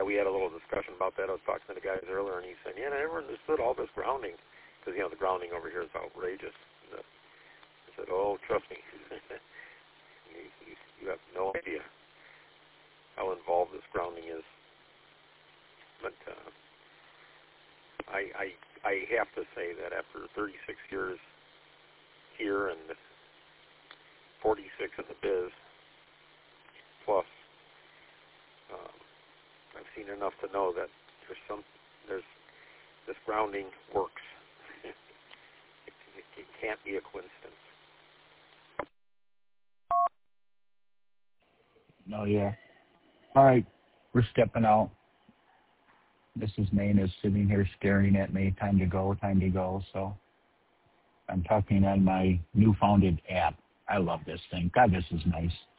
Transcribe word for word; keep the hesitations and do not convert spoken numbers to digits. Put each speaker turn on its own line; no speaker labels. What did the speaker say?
we had a little discussion about that. I was talking to the guys earlier, and he said, yeah, I never understood all this grounding, because, you know, the grounding over here is outrageous. And, uh, I said, oh, trust me, you, you, you have no idea how involved this grounding is. But uh, I, I, I have to say that after thirty-six years here and forty-six in the biz, plus, um, I've seen enough to know that there's some, there's, this grounding works. it, it can't be a coincidence.
No, yeah. All right, we're stepping out. Missus Maine is sitting here staring at me. Time to go, time to go. So I'm talking on my new founded app. I love this thing. God, this is nice.